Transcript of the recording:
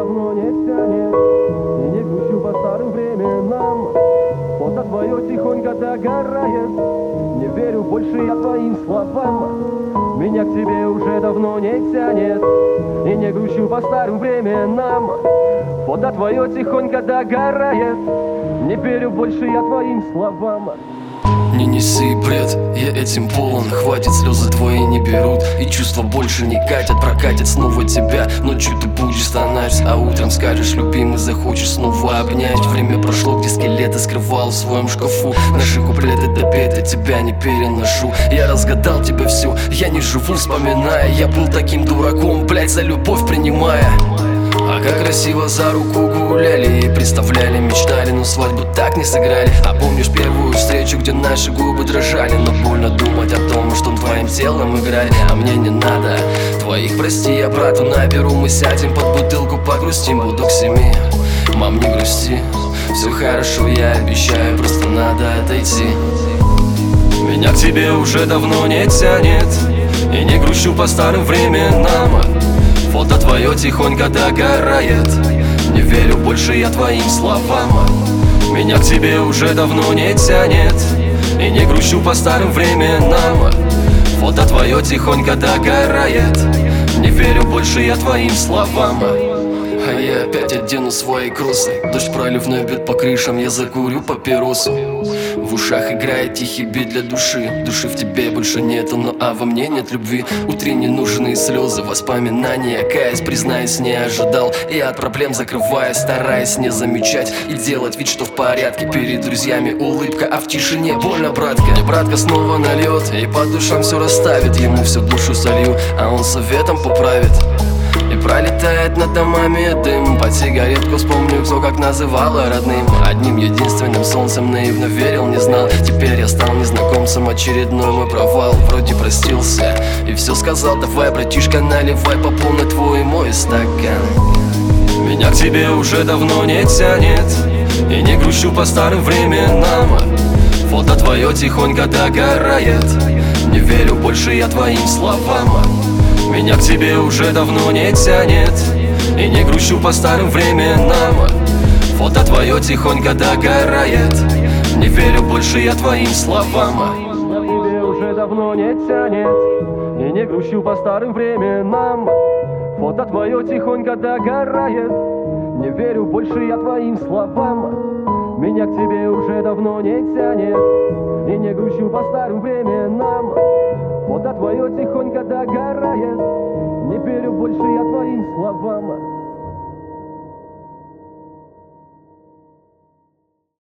давно не тянет, и не грущу по старым временам. Фото твое тихонько догорает, не верю больше я твоим словам. Меня к тебе уже давно не тянет, и не грущу по старым временам. Фото твое тихонько догорает, не верю больше я твоим словам. Не неси бред, я этим полон. Хватит, слезы твои не берут, и чувства больше не катят. Прокатят снова тебя, ночью ты будешь стонать, а утром скажешь, любимый, захочешь снова обнять. Время прошло, где скелеты скрывал в своем шкафу. Наши куплеты допеты, тебя не переношу. Я разгадал тебе все, я не живу, вспоминая. Я был таким дураком, блять, за любовь принимая. А как красиво за руку гуляли и представляли, мечтали, но свадьбу так не сыграли. А помнишь первую встречу, где наши губы дрожали? Но больно думать о том, что твоим телом играли. А мне не надо твоих прости, я брату наберу. Мы сядем под бутылку, погрустим, буду к 7. Мам, не грусти, все хорошо, я обещаю, просто надо отойти. Меня к тебе уже давно не тянет, и не грущу по старым временам. Фото твое тихонько догорает, не верю больше я твоим словам. Меня к тебе уже давно не тянет, и не грущу по старым временам. Фото твое тихонько догорает, не верю больше я твоим словам. А я опять одену свои кроссы, дождь проливной бьет по крышам, я закурю папиросу. В ушах играет тихий бит для души. Души в тебе больше нету, но во мне нет любви. Утренние нужные слезы, воспоминания, каясь, признаюсь, не ожидал. И от проблем закрываясь, стараясь не замечать и делать вид, что в порядке. Перед друзьями улыбка, а в тишине больно, братка. Мне братка снова нальет и по душам все расставит. Ему всю душу солью, а он советом поправит. И пролетает над домами дым. Под сигаретку вспомню, кто как называла родным. Одним единственным солнцем наивно верил, не знал. Теперь я стал незнакомцем, очередной мой провал. Вроде простился и все сказал. Давай, братишка, наливай по полной твой мой стакан. Меня к тебе уже давно не тянет, и не грущу по старым временам. Фото твое тихонько догорает, не верю больше я твоим словам. Меня к тебе уже давно не тянет, и не грущу по старым временам. Фото твое тихонько догорает, не верю больше я твоим словам. Меня к тебе уже давно не тянет, и не грущу по старым временам. Фото твое тихонько догорает, не верю больше я твоим словам. Меня к тебе уже давно не тянет, и не грущу по старым временам. Фото твое тихонько догорает, не верю больше я твоим словам.